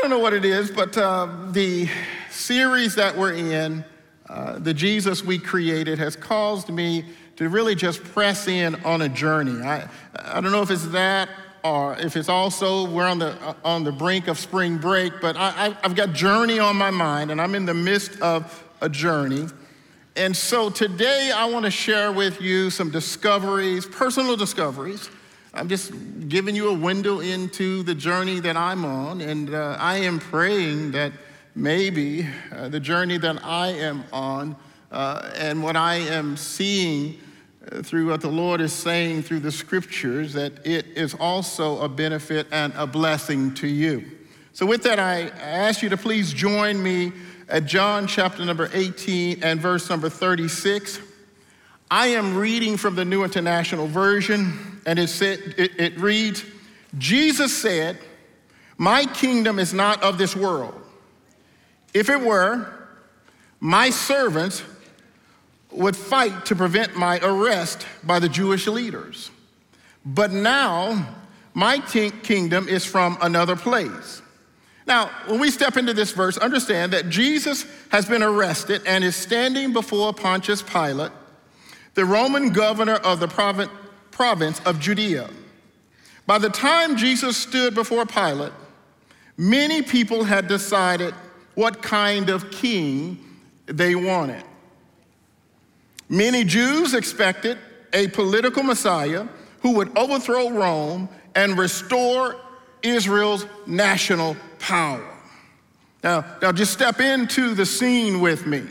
don't know what it is, but the series that we're in, the Jesus We Created, has caused me to really just press in on a journey. I don't know if it's that or if it's also we're on the brink of spring break, but I've got journey on my mind, and I'm in the midst of a journey. And so today I want to share with you some discoveries, personal discoveries. I'm just giving you a window into the journey that I'm on, and I am praying that maybe the journey that I am on and what I am seeing through what the Lord is saying through the scriptures, that it is also a benefit and a blessing to you. So with that, I ask you to please join me at John chapter number 18 and verse number 36. I am reading from the New International Version, and it reads, Jesus said, "My kingdom is not of this world. If it were, my servants would fight to prevent my arrest by the Jewish leaders. But now my kingdom is from another place." Now, when we step into this verse, understand that Jesus has been arrested and is standing before Pontius Pilate, the Roman governor of the province of Judea. By the time Jesus stood before Pilate, many people had decided what kind of king they wanted. Many Jews expected a political Messiah who would overthrow Rome and restore Israel's national power. Now just step into the scene with me.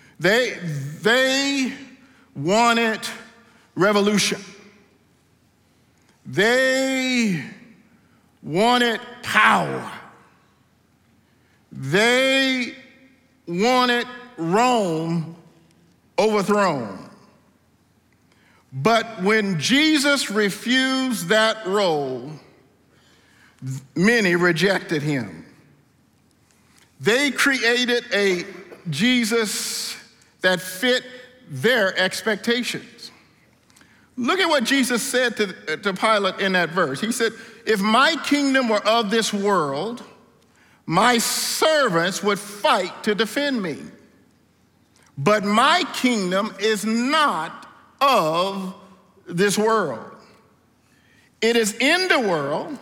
They wanted revolution. They wanted power. They wanted Rome overthrown. But when Jesus refused that role, many rejected him. They created a Jesus that fit their expectations. Look at what Jesus said to Pilate in that verse. He said, "If my kingdom were of this world, my servants would fight to defend me. But my kingdom is not of this world. It is in the world,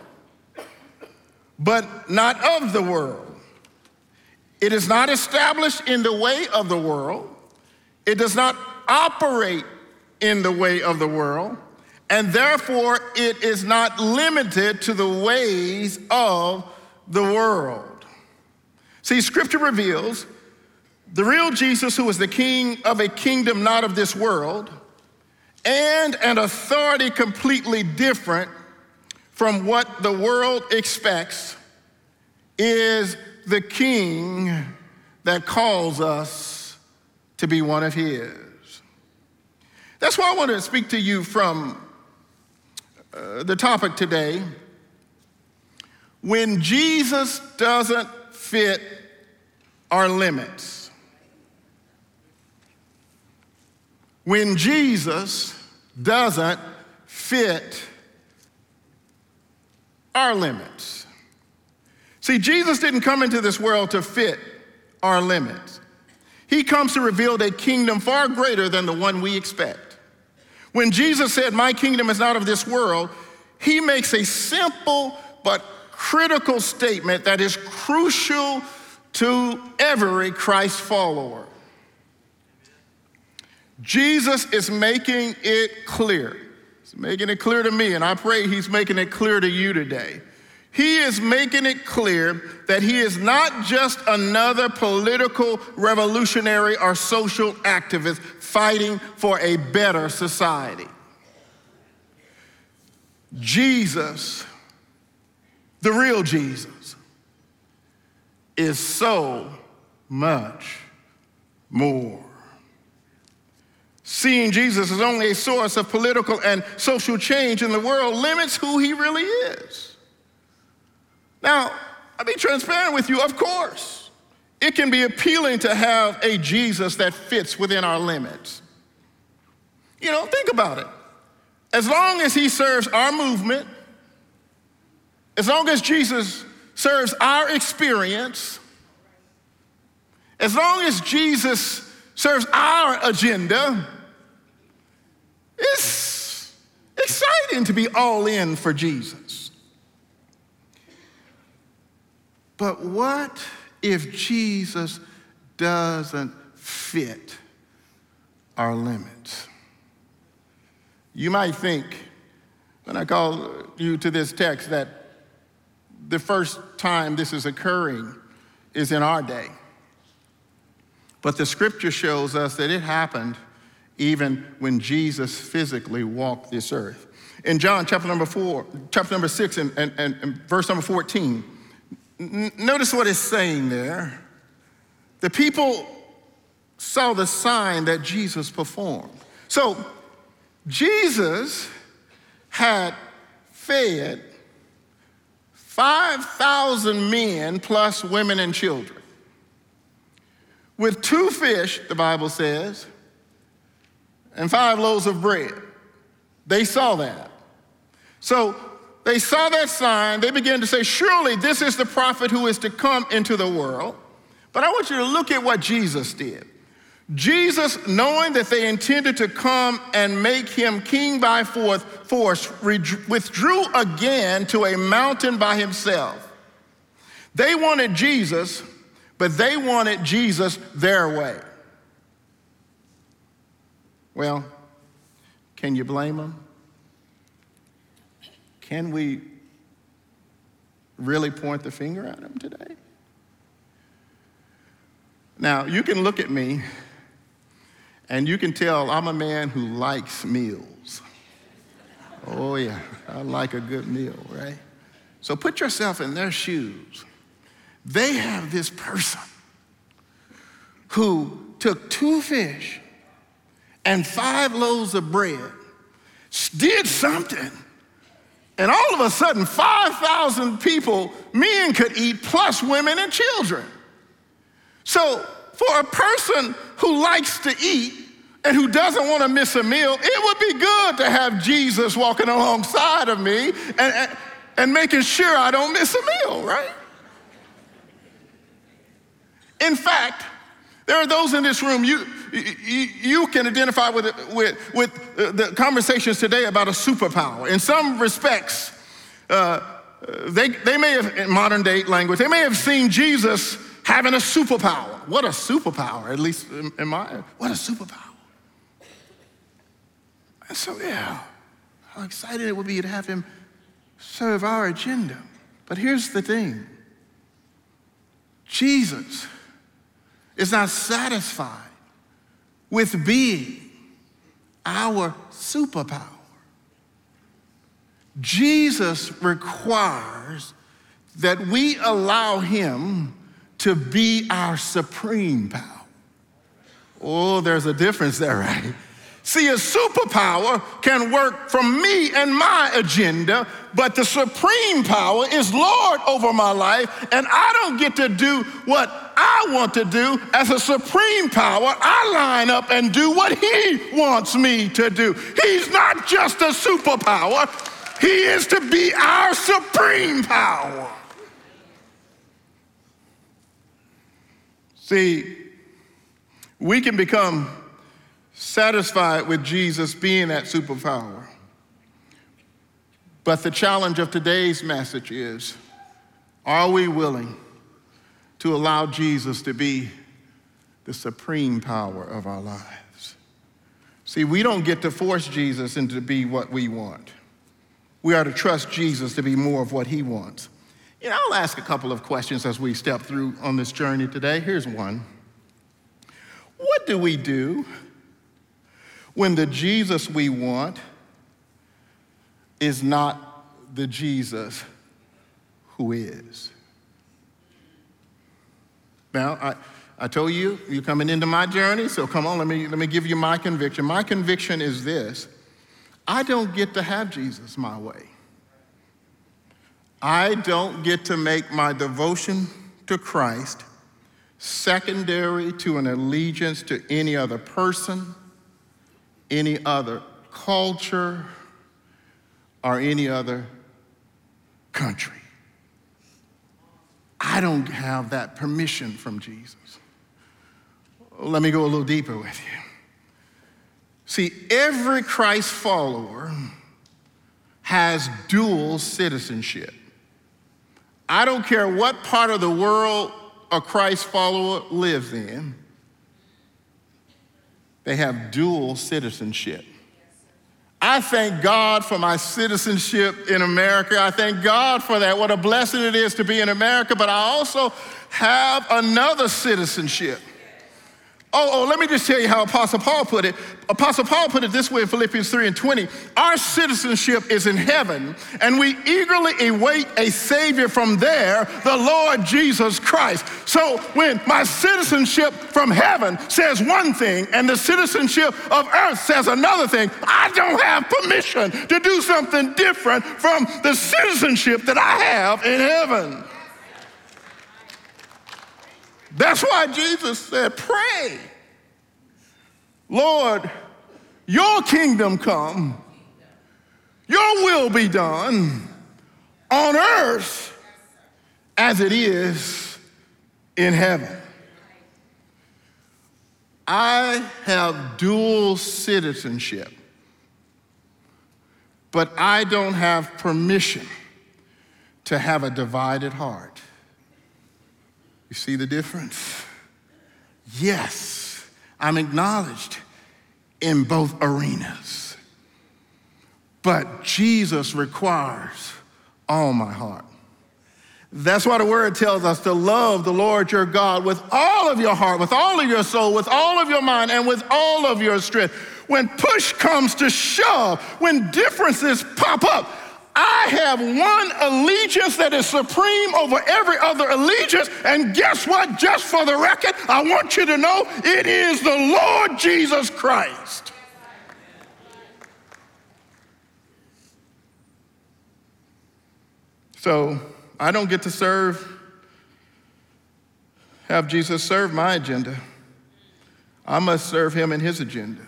but not of the world. It is not established in the way of the world. It does not operate in the way of the world, and therefore it is not limited to the ways of the world." See, scripture reveals the real Jesus, who is the king of a kingdom not of this world, and an authority completely different from what the world expects, is the king that calls us to be one of his. That's why I want to speak to you from the topic today. When Jesus doesn't fit our limits. When Jesus doesn't fit our limits. See, Jesus didn't come into this world to fit our limits. He comes to reveal a kingdom far greater than the one we expect. When Jesus said, "My kingdom is not of this world," he makes a simple but critical statement that is crucial to every Christ follower. Jesus is making it clear. He's making it clear to me, and I pray he's making it clear to you today. He is making it clear that he is not just another political revolutionary or social activist fighting for a better society. Jesus, the real Jesus, is so much more. Seeing Jesus as only a source of political and social change in the world limits who he really is. Now, I'll be transparent with you, of course. It can be appealing to have a Jesus that fits within our limits. You know, think about it. As long as he serves our movement, as long as Jesus serves our experience, as long as Jesus serves our agenda, it's exciting to be all in for Jesus. But what if Jesus doesn't fit our limits? You might think, when I call you to this text, that the first time this is occurring is in our day. But the scripture shows us that it happened even when Jesus physically walked this earth. In John chapter number 6 and verse number 14, notice what it's saying there. The people saw the sign that Jesus performed. So Jesus had fed 5,000 men plus women and children with 2 fish, the Bible says, and 5 loaves of bread. They saw that. So they saw that sign. They began to say, surely this is the prophet who is to come into the world. But I want you to look at what Jesus did. Jesus, knowing that they intended to come and make him king by force, withdrew again to a mountain by himself. They wanted Jesus, but they wanted Jesus their way. Well, can you blame them? Can we really point the finger at them today? Now, you can look at me and you can tell I'm a man who likes meals. Oh yeah, I like a good meal, right? So put yourself in their shoes. They have this person who took 2 fish and 5 loaves of bread, did something, and all of a sudden 5,000 people, men could eat, plus women and children. So for a person who likes to eat and who doesn't want to miss a meal, it would be good to have Jesus walking alongside of me and making sure I don't miss a meal, right? In fact, there are those in this room, you can identify with the conversations today about a superpower. In some respects, they may have, in modern day language, they may have seen Jesus having a superpower. What a superpower, at least in my, what a superpower. And so, yeah, how excited it would be to have him serve our agenda. But here's the thing. Jesus is not satisfied with being our superpower. Jesus requires that we allow him to be our supreme power. Oh, there's a difference there, right? See, a superpower can work from me and my agenda, but the supreme power is Lord over my life, and I don't get to do what I want to do. As a supreme power, I line up and do what he wants me to do. He's not just a superpower, he is to be our supreme power. See, we can become satisfied with Jesus being that superpower. But the challenge of today's message is, are we willing to allow Jesus to be the supreme power of our lives? See, we don't get to force Jesus into to be what we want. We are to trust Jesus to be more of what he wants. You know, I'll ask a couple of questions as we step through on this journey today. Here's one. What do we do when the Jesus we want is not the Jesus who is? Now, I told you, you're coming into my journey, so come on, let me give you my conviction. My conviction is this: I don't get to have Jesus my way. I don't get to make my devotion to Christ secondary to an allegiance to any other person, any other culture, or any other country. I don't have that permission from Jesus. Let me go a little deeper with you. See, every Christ follower has dual citizenship. I don't care what part of the world a Christ follower lives in, they have dual citizenship. I thank God for my citizenship in America. I thank God for that. What a blessing it is to be in America, but I also have another citizenship. Let me just tell you how Apostle Paul put it. Apostle Paul put it this way in Philippians 3:20. Our citizenship is in heaven, and we eagerly await a Savior from there, the Lord Jesus Christ. So when my citizenship from heaven says one thing and the citizenship of earth says another thing, I don't have permission to do something different from the citizenship that I have in heaven. That's why Jesus said, pray, Lord, your kingdom come, your will be done on earth as it is in heaven. I have dual citizenship, but I don't have permission to have a divided heart. You see the difference? Yes, I'm acknowledged in both arenas. But Jesus requires all my heart. That's why the word tells us to love the Lord your God with all of your heart, with all of your soul, with all of your mind, and with all of your strength. When push comes to shove, when differences pop up, I have one allegiance that is supreme over every other allegiance, and guess what? Just for the record, I want you to know it is the Lord Jesus Christ. So I don't get to have Jesus serve my agenda. I must serve him in his agenda.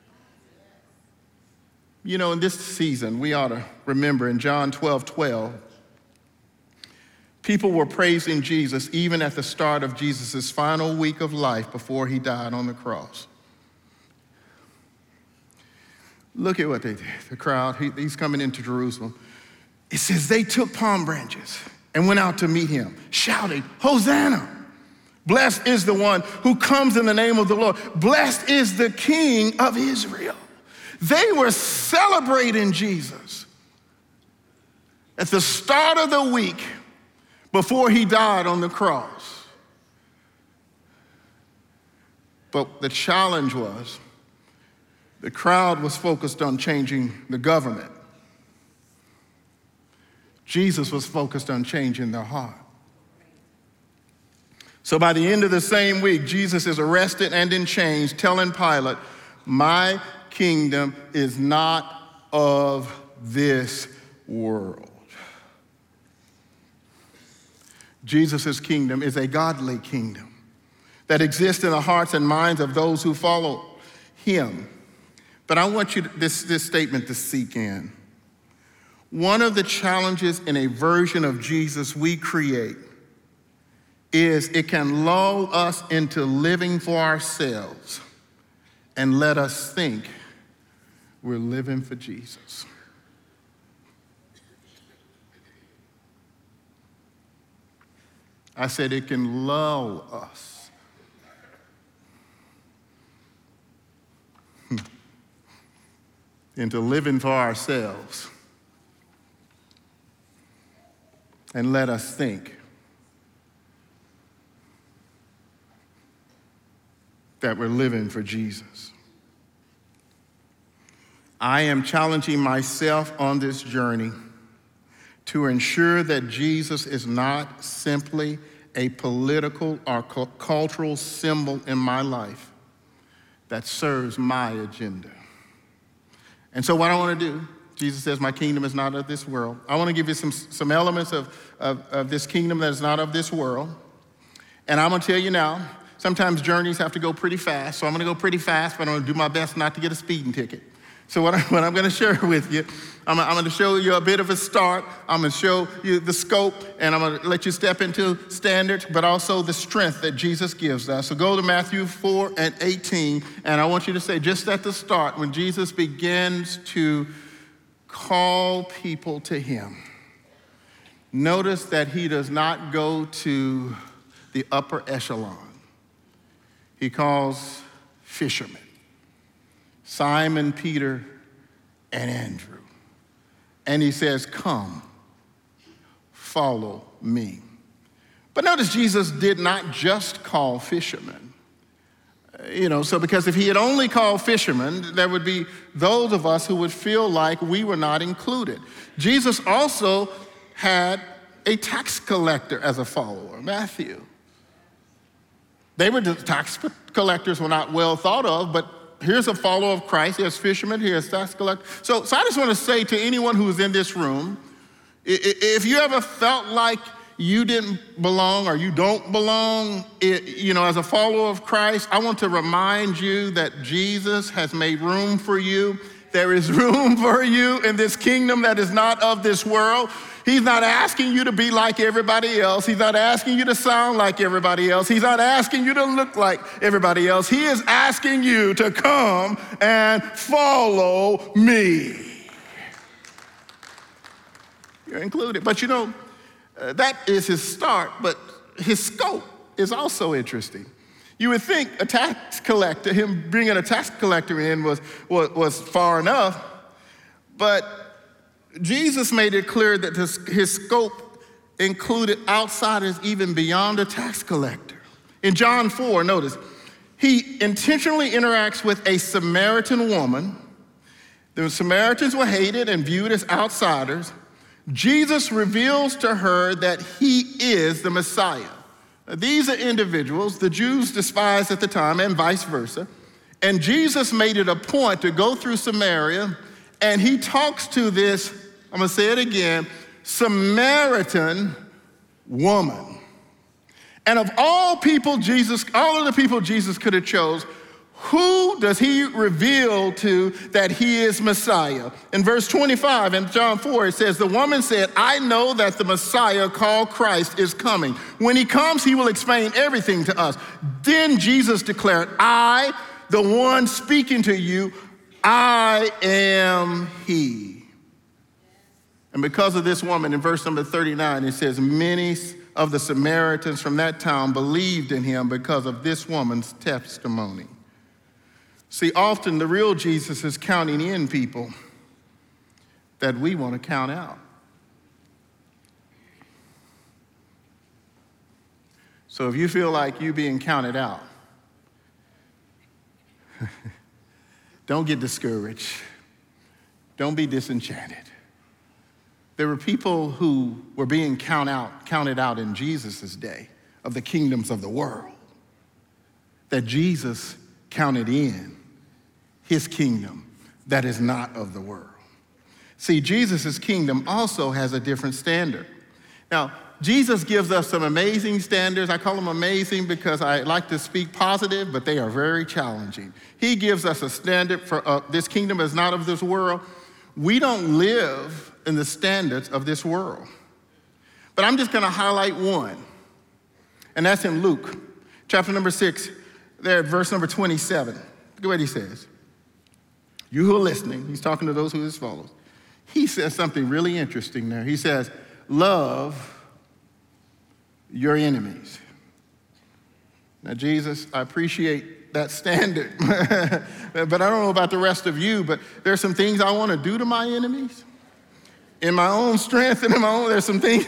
You know, in this season, we ought to remember in John 12:12, people were praising Jesus even at the start of Jesus' final week of life before he died on the cross. Look at what they did. The crowd, he's coming into Jerusalem. It says they took palm branches and went out to meet him, shouting, Hosanna! Blessed is the one who comes in the name of the Lord. Blessed is the King of Israel. They were celebrating Jesus at the start of the week before he died on the cross. But the challenge was the crowd was focused on changing the government. Jesus was focused on changing their heart. So by the end of the same week, Jesus is arrested and in chains, telling Pilate, my kingdom is not of this world. Jesus' kingdom is a godly kingdom that exists in the hearts and minds of those who follow him. But I want you this statement to sink in. One of the challenges in a version of Jesus we create is it can lull us into living for ourselves and let us think we're living for Jesus. I said it can lull us into living for ourselves and let us think that we're living for Jesus. I am challenging myself on this journey to ensure that Jesus is not simply a political or cultural symbol in my life that serves my agenda. And so what I want to do, Jesus says, my kingdom is not of this world. I want to give you some elements of this kingdom that is not of this world. And I'm going to tell you now, sometimes journeys have to go pretty fast, so I'm going to go pretty fast, but I'm going to do my best not to get a speeding ticket. So what I'm going to share with you, I'm going to show you a bit of a start. I'm going to show you the scope, and I'm going to let you step into standards, but also the strength that Jesus gives us. So go to Matthew 4:18, and I want you to say just at the start, when Jesus begins to call people to him, notice that he does not go to the upper echelon. He calls fishermen, Simon, Peter, and Andrew. And he says, come, follow me. But notice Jesus did not just call fishermen. So because if he had only called fishermen, there would be those of us who would feel like we were not included. Jesus also had a tax collector as a follower, Matthew. The tax collectors were not well thought of, but here's a follower of Christ. Here's fishermen, here's tax collector. So I just want to say to anyone who's in this room, if you ever felt like you didn't belong or you don't belong, as a follower of Christ, I want to remind you that Jesus has made room for you. There is room for you in this kingdom that is not of this world. He's not asking you to be like everybody else. He's not asking you to sound like everybody else. He's not asking you to look like everybody else. He is asking you to come and follow me. You're included. But that is his start, but his scope is also interesting. You would think a tax collector, him bringing a tax collector in was far enough, but Jesus made it clear that his scope included outsiders even beyond a tax collector. In John 4, notice, he intentionally interacts with a Samaritan woman. The Samaritans were hated and viewed as outsiders. Jesus reveals to her that he is the Messiah. These are individuals the Jews despised at the time and vice versa. And Jesus made it a point to go through Samaria, and he talks to this, I'm going to say it again, Samaritan woman. And of all of the people Jesus could have chose, who does he reveal to that he is Messiah? In verse 25 in John 4, it says, the woman said, I know that the Messiah called Christ is coming. When he comes, he will explain everything to us. Then Jesus declared, I, the one speaking to you, I am he. And because of this woman, in verse number 39, it says, many of the Samaritans from that town believed in him because of this woman's testimony. See, often the real Jesus is counting in people that we want to count out. So if you feel like you're being counted out, don't get discouraged. Don't be disenchanted. There were people who were being counted out in Jesus' day of the kingdoms of the world that Jesus counted in his kingdom that is not of the world. See, Jesus' kingdom also has a different standard. Now, Jesus gives us some amazing standards. I call them amazing because I like to speak positive, but they are very challenging. He gives us a standard for this kingdom is not of this world. We don't live in the standards of this world. But I'm just going to highlight one, and that's in Luke, chapter number 6, there at verse number 27. Look at what he says. You who are listening, he's talking to those who as follows. He says something really interesting there. He says, love your enemies. Now, Jesus, I appreciate that standard, but I don't know about the rest of you, but there's some things I want to do to my enemies. In my own strength and in my own, there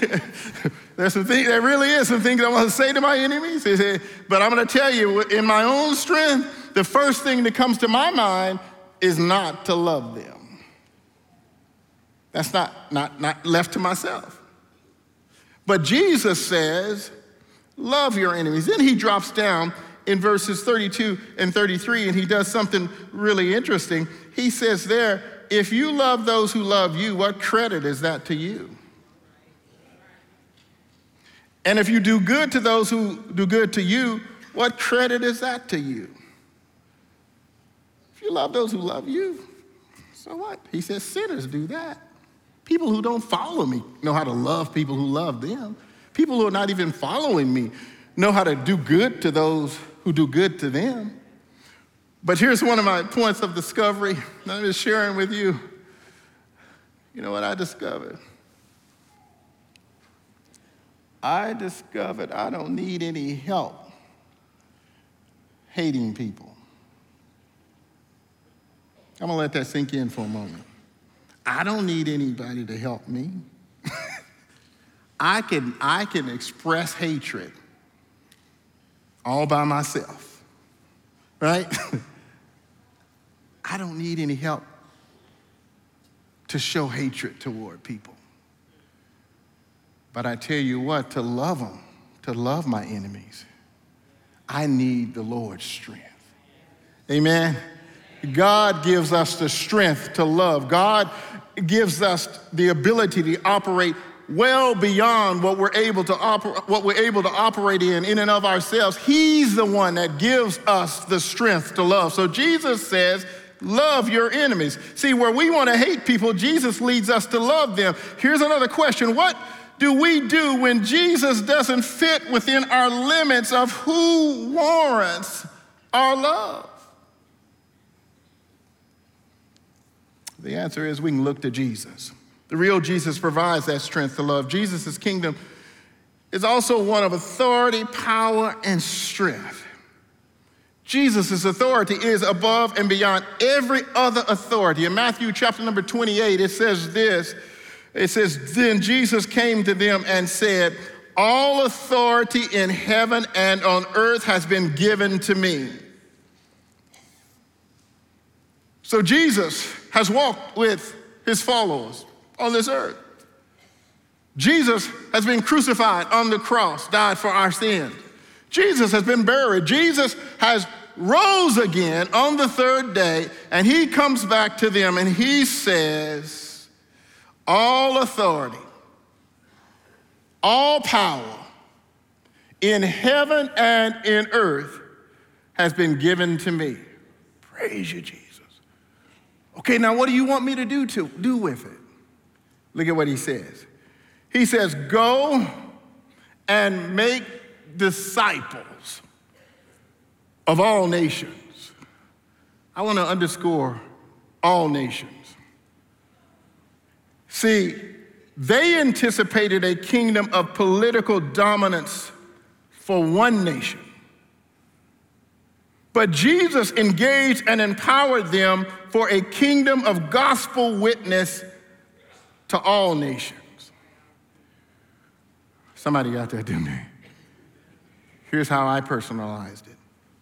really is some things I want to say to my enemies. But I'm going to tell you, in my own strength, the first thing that comes to my mind is not to love them. That's not left to myself. But Jesus says, love your enemies. Then he drops down in verses 32 and 33, and he does something really interesting. He says there, if you love those who love you, what credit is that to you? And if you do good to those who do good to you, what credit is that to you? If you love those who love you, So what? He says sinners do that. People who don't follow me know how to love people who love them. People who are not even following me know how to do good to those who do good to them. But here's one of my points of discovery that I'm just sharing with you. You know what I discovered? I discovered I don't need any help hating people. I'm going to let that sink in for a moment. I don't need anybody to help me. I can express hatred all by myself, right? I don't need any help to show hatred toward people. But I tell you what, to love them, to love my enemies, I need the Lord's strength. Amen? God gives us the strength to love. God gives us the ability to operate well beyond what we're able to operate in and of ourselves. He's the one that gives us the strength to love. So Jesus says, love your enemies. See, where we want to hate people, Jesus leads us to love them. Here's another question. What do we do when Jesus doesn't fit within our limits of who warrants our love? The answer is we can look to Jesus. The real Jesus provides that strength to love. Jesus' kingdom is also one of authority, power, and strength. Jesus' authority is above and beyond every other authority. In Matthew chapter number 28, it says this. It says, then Jesus came to them and said, all authority in heaven and on earth has been given to me. So Jesus has walked with his followers on this earth. Jesus has been crucified on the cross, died for our sins. Jesus has been buried. Jesus has rose again on the third day, and he comes back to them and he says, all authority, all power in heaven and in earth has been given to me. Praise you, Jesus. Okay, now what do you want me to do with it? Look at what he says. He says, go and make disciples of all nations. I want to underscore all nations. See, they anticipated a kingdom of political dominance for one nation. But Jesus engaged and empowered them for a kingdom of gospel witness to all nations. Somebody got that, didn't they? Here's how I personalized it.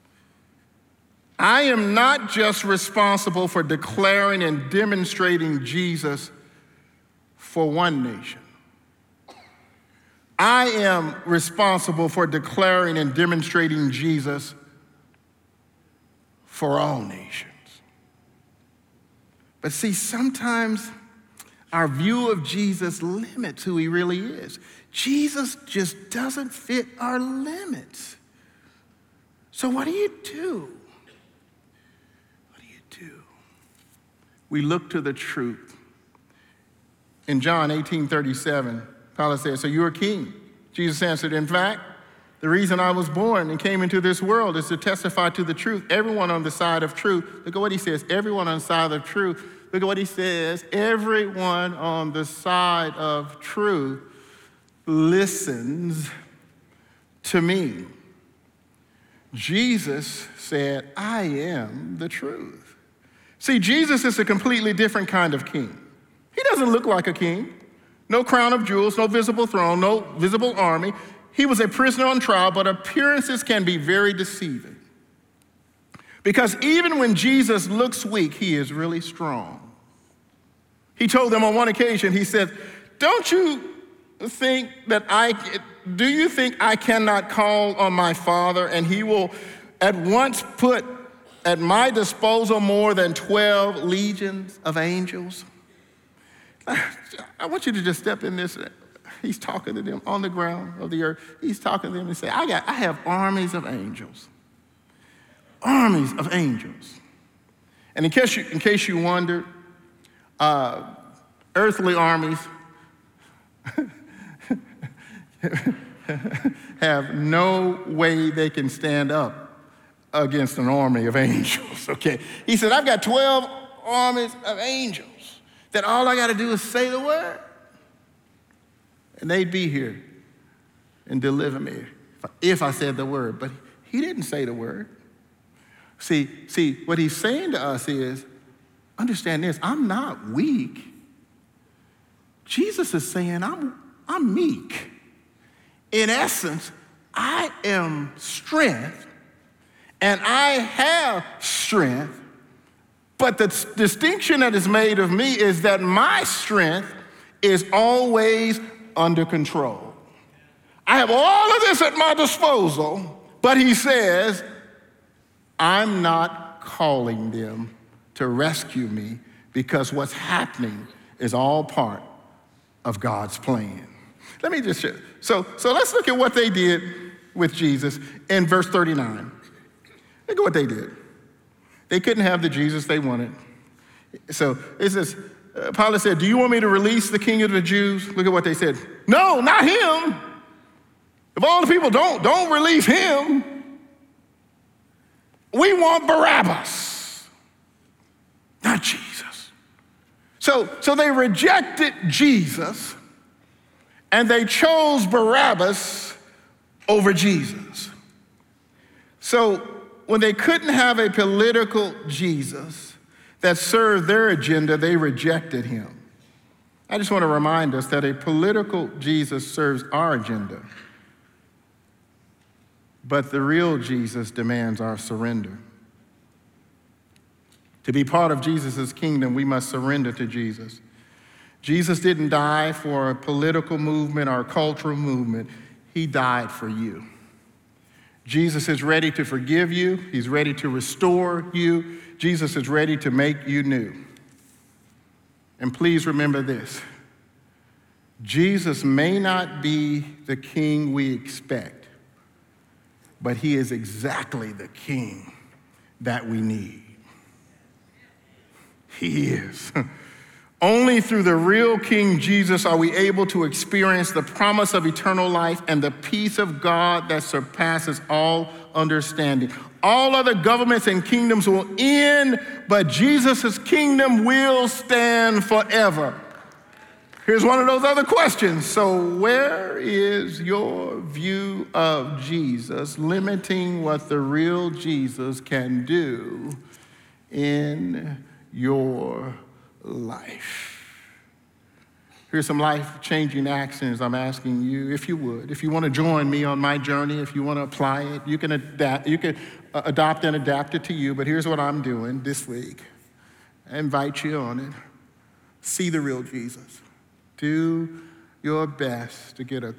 I am not just responsible for declaring and demonstrating Jesus for one nation. I am responsible for declaring and demonstrating Jesus for all nations. But see, sometimes our view of Jesus limits who he really is. Jesus just doesn't fit our limits. So what do you do? What do you do? We look to the truth. In John 18:37, Pilate said, so you're a king. Jesus answered, in fact, the reason I was born and came into this world is to testify to the truth. Everyone on the side of truth, look at what he says, everyone on the side of truth. Look at what he says, everyone on the side of truth listens to me. Jesus said, I am the truth. See, Jesus is a completely different kind of king. He doesn't look like a king. No crown of jewels, no visible throne, no visible army. He was a prisoner on trial, but appearances can be very deceiving. Because even when Jesus looks weak, he is really strong. He told them on one occasion, he said, do you think I cannot call on my Father and he will at once put at my disposal more than 12 legions of angels? I want you to just step in this. He's talking to them on the ground of the earth. He's talking to them and say, I have armies of angels. Armies of angels. And in case you wondered, Earthly armies have no way they can stand up against an army of angels, okay? He said, I've got 12 armies of angels that all I got to do is say the word, and they'd be here and deliver me if I said the word. But he didn't say the word. See, what he's saying to us is, understand this, I'm not weak. Jesus is saying I'm meek. In essence, I am strength, and I have strength, but the distinction that is made of me is that my strength is always under control. I have all of this at my disposal, but he says, I'm not calling them to rescue me because what's happening is all part of God's plan. Let me just show. So let's look at what they did with Jesus in verse 39. Look at what they did. They couldn't have the Jesus they wanted. So it says, Pilate said, do you want me to release the king of the Jews? Look at what they said. No, not him. If all the people don't release him, we want Barabbas, not Jesus. So they rejected Jesus and they chose Barabbas over Jesus. So when they couldn't have a political Jesus that served their agenda, they rejected him. I just want to remind us that a political Jesus serves our agenda, but the real Jesus demands our surrender. To be part of Jesus' kingdom, we must surrender to Jesus. Jesus didn't die for a political movement or a cultural movement. He died for you. Jesus is ready to forgive you. He's ready to restore you. Jesus is ready to make you new. And please remember this. Jesus may not be the king we expect, but he is exactly the king that we need. He is. Only through the real King Jesus are we able to experience the promise of eternal life and the peace of God that surpasses all understanding. All other governments and kingdoms will end, but Jesus' kingdom will stand forever. Here's one of those other questions. So where is your view of Jesus limiting what the real Jesus can do in your life? Here's some life-changing actions I'm asking you, if you would. If you want to join me on my journey, if you want to apply it, you can adopt and adapt it to you, but here's what I'm doing this week. I invite you on it. See the real Jesus. Do your best to get a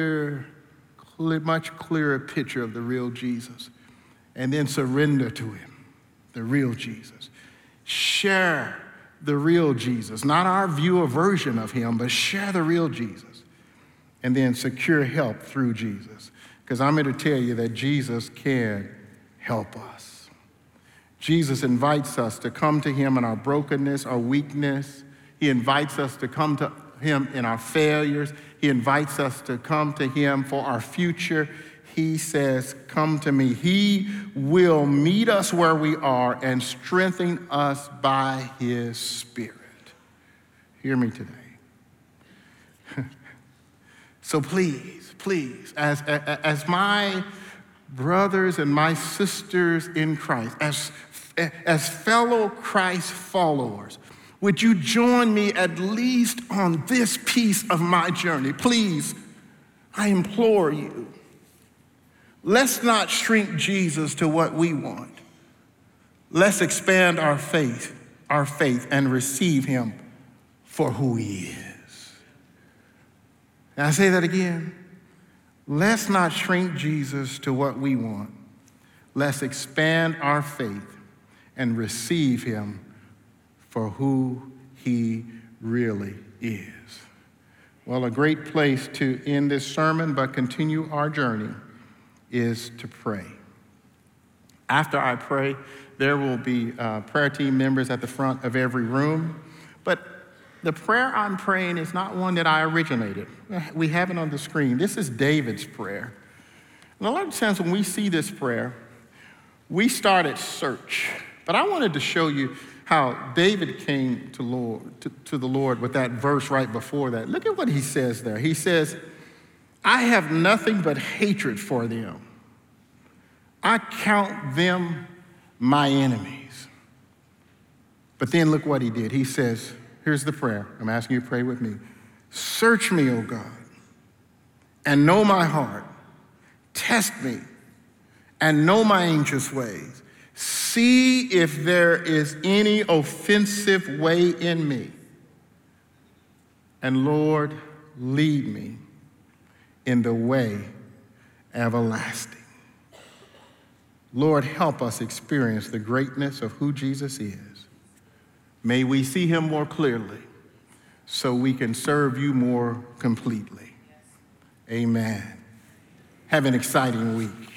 much clearer picture of the real Jesus, and then surrender to him, the real Jesus. Share the real Jesus, not our view or version of him, but share the real Jesus, and then secure help through Jesus. Because I'm here to tell you that Jesus can help us. Jesus invites us to come to him in our brokenness, our weakness. He invites us to come to him in our failures. He invites us to come to him for our future. He says, come to me. He will meet us where we are and strengthen us by his Spirit. Hear me today. So please, as my brothers and my sisters in Christ, as fellow Christ followers, would you join me at least on this piece of my journey? Please, I implore you. Let's not shrink Jesus to what we want. Let's expand our faith and receive him for who he is. And I say that again. Let's not shrink Jesus to what we want. Let's expand our faith and receive him for who he really is. Well, a great place to end this sermon, but continue our journey, is to pray. After I pray, there will be prayer team members at the front of every room. But the prayer I'm praying is not one that I originated. We have it on the screen. This is David's prayer. And a lot of times when we see this prayer, we start at search. But I wanted to show you how David came to the Lord with that verse right before that. Look at what he says there. He says, I have nothing but hatred for them. I count them my enemies. But then look what he did. He says, here's the prayer. I'm asking you to pray with me. Search me, O God, and know my heart. Test me and know my anxious ways. See if there is any offensive way in me. And Lord, lead me in the way everlasting. Lord, help us experience the greatness of who Jesus is. May we see him more clearly so we can serve you more completely. Amen. Have an exciting week.